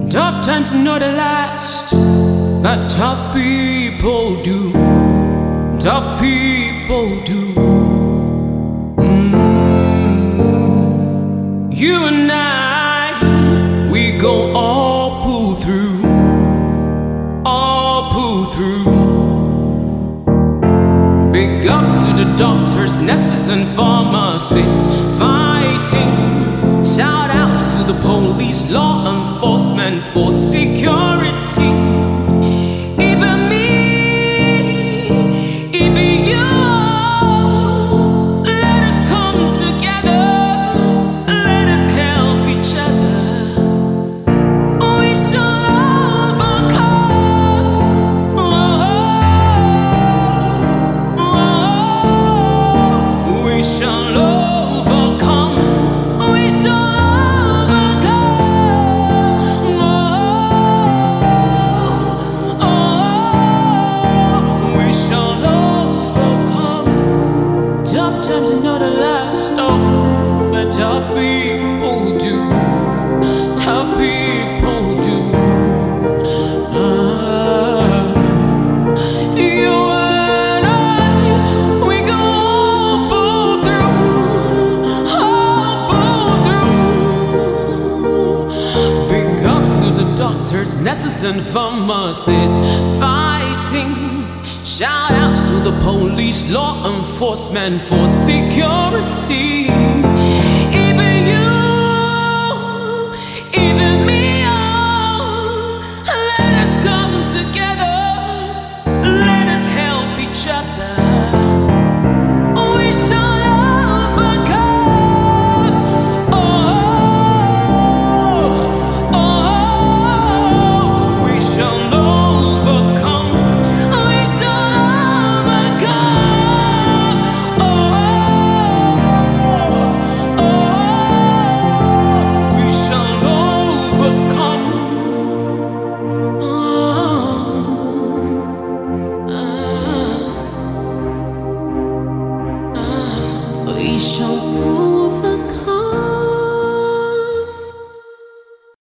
Tough times are not the last, but tough people do. Tough people do. You and I, we go all pull through, all pull through. Big ups to the doctors, nurses and pharmacists fighting. Shout outs to the police, law enforcement for security. Even me, even you. Let us come together, let us help each other. We shall overcome. We shall overcome. We shall. Times are not the last, no, but tough people do. Tough people do. You and I, we go all pull through, all pull through. Big ups to the doctors, nurses and pharmacists fighting. Shout outs to the police, law enforcement for security. Even